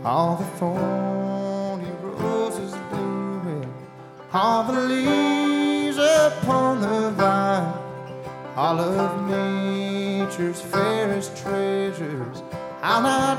all the thorny roses blooming, all the leaves upon the vine, all of nature's fairest treasures, and I